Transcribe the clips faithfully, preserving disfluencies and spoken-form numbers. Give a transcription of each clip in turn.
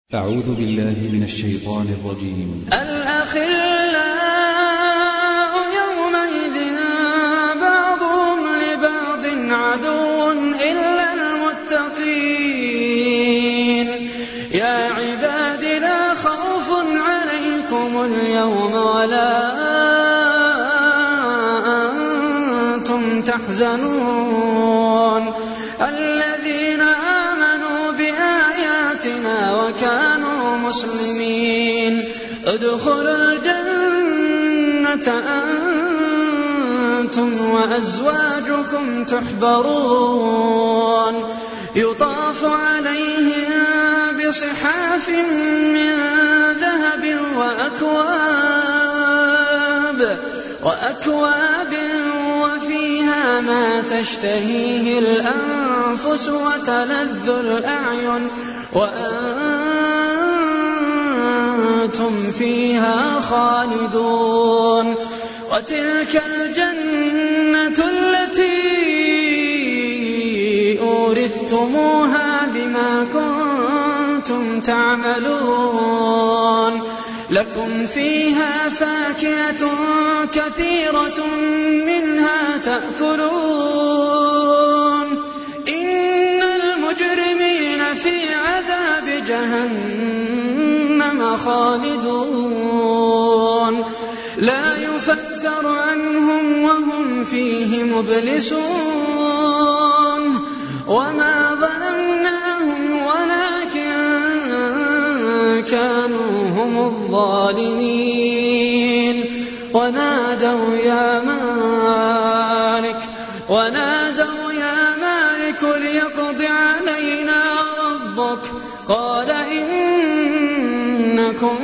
أعوذ بالله من الشيطان الرجيم. الأخلاء يومئذ بعضهم لبعض عدو إلا المتقين. يا عباد لا خوف عليكم اليوم ولا أنتم تحزنون الذين آمنوا بآياتنا وكانوا مسلمين ادخلوا الجنة أنتم وأزواجكم تحبرون يطاف عليهم بصحاف من ذهب وأكواب وأكواب وفيها ما تشتهيه الأنفس وتلذ الأعين وأنتم فيها خالدون. وتلك الجنة التي أورثتموها بما كنتم تعملون لكم فيها فاكهة كثيرة منها تأكلون إن المجرمين في عذاب جهنم خالدون لا يفتر عنهم وهم فيه مبلسون. وما ظلمناهم ولكن كانوا هم الظالمين. ونادوا يا مالك ونادوا يا مالك ليقض علينا ربك قال إنكم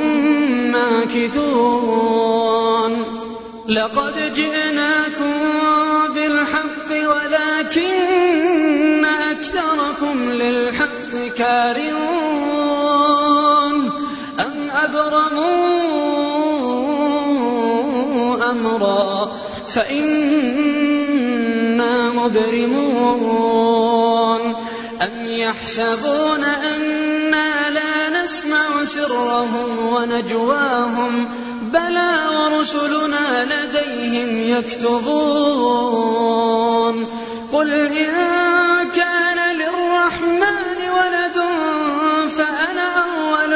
ماكثون. لقد جئناكم بالحق ولكن أكثركم للحق كارهون أم أبرموا أمرا فإنا مبرمون. أم يحسبون أنا لا نسمع سرهم ونجواهم بلى ورسلنا لديهم يكتبون. قل إن كان للرحمن ولد فأنا أول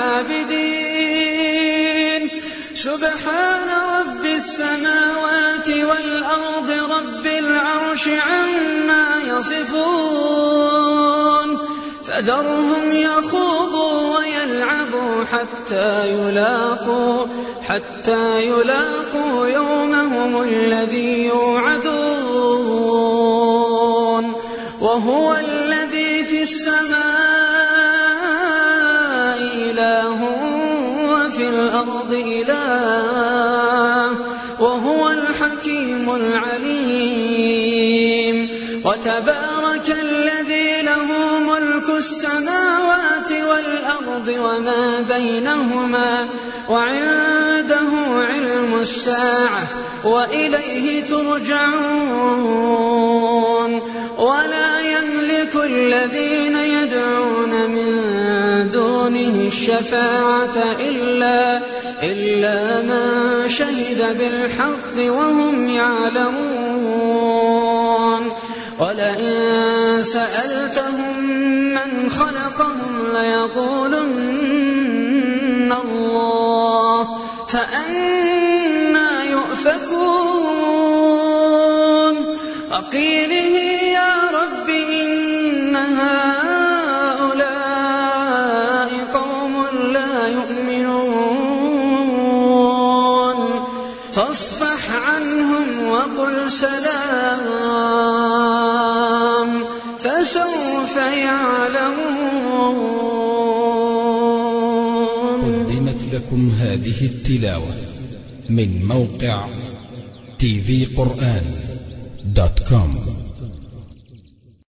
العابدين. سبحان رب السماوات والأرض رب العرش عما يصفون. فذرهم يخوضوا ويلعبوا حتى يلاقوا حتى يلاقوا يومهم الذي يوعدون. وهو الذي في السماء إله وفي الأرض إله وهو الحكيم العليم. وتبارك الذي له ملك السماوات والأرض وما بينهما وعنده علم الساعة وإليه ترجعون. ولا يملك الذين يدعون من دونه الشفاعة إلا, إلا من شهد بالحق وهم يعلمون. ولئن سألتهم من خلقهم ليقولن الله فأنى يؤفكون. وقيله يا رب إن هؤلاء قوم لا يؤمنون فاصفح عنهم وقل سلام فسوف يعلمون. قدمت لكم هذه التلاوة من موقع تي في قرآن دوت كوم.